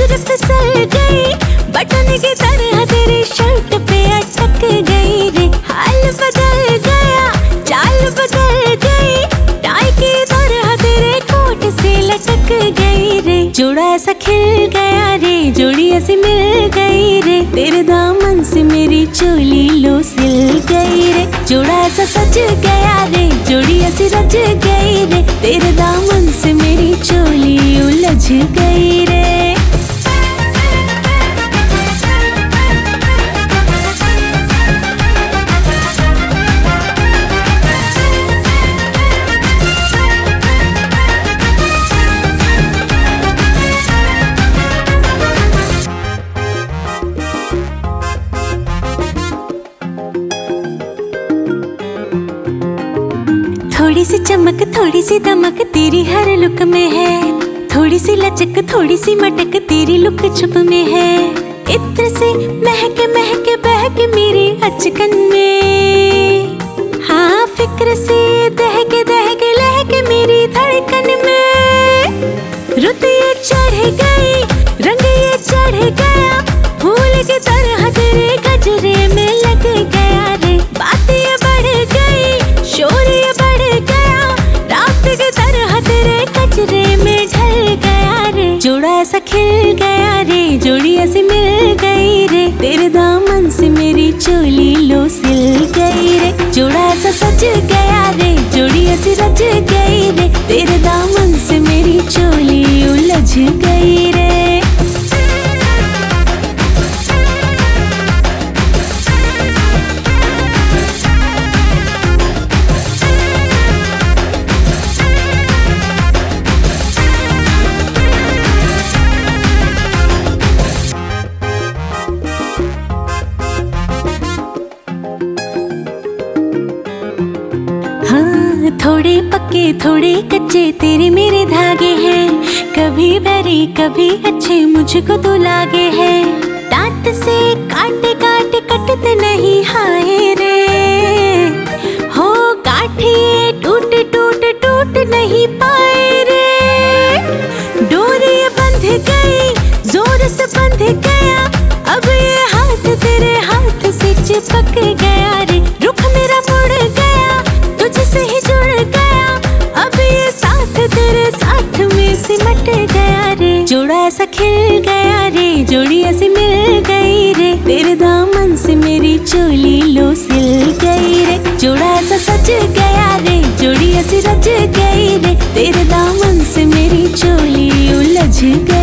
नजर फिसल गई, बटन की तरह तेरी शर्ट पे अटक गई रे। हाल बदल गया, चाल बदल गई, टाई की तरह तेरे कोट से लटक गई रे। जोड़ा ऐसा खिल गया रे, जोड़ी ऐसी मिल गई रे, तेरे दामन से मेरी चोली लो सिल गई रे। जोड़ा ऐसा सज गया रे, जोड़ी ऐसी रच गई रे, तेरे दामन से मेरी चोली उलझ गई रे। थोड़ी सी चमक थोड़ी सी दमक तेरी हर लुक में है, थोड़ी सी लचक थोड़ी सी मटक तेरी लुक छुप में है। इत्र से महके महके बहके मेरी अचकन में, हाँ फिक्र से दहके दहके लहके मेरी धड़कन में। रुत ये चढ़ गई, रंग ये चढ़ गया, फूल की तरह तेरे गजरे में लग गया रे। बात ये बढ़ गई, शोर ये बढ़ गया, रात की तरह तेरे कचरे में ढल गया रे। जोड़ा ऐसा खिल गया रे, जोड़ी ऐसी मिल गई रे, तेरे दामन से मेरी चोली लो सिल गई रे। जोड़ा ऐसा सज गया रे, जोड़ी ऐसी रच गई रे, तेरे दामन से मेरी चोली उलझ गई रे। थोड़े पक्के थोड़े कच्चे तेरे मेरे धागे हैं, कभी बैरी कभी अच्छे मुझको तो लागे हैं। दांत से काटे काटे कटते नहीं हाय रे, हो काठे टूट टूट टूट नहीं पाए रे। डोरी बंध गई, जोर से बंध गया, अब ये हाथ तेरे हाथ से चिपक गया रे। रुख मेरा मुड़ गया, तुझसे ही जुड़ गया, अब ये साथ तेरे साथ में सिमट गया रे। जोड़ा ऐसा खिल गया रे, जोड़ी ऐसी मिल गई रे, तेरे दामन से मेरी चोली लो सिल गई रे। जोड़ा ऐसा सज गया रे, जोड़ी ऐसी रच गई रे, तेरे दामन से मेरी चोली उलझ गई।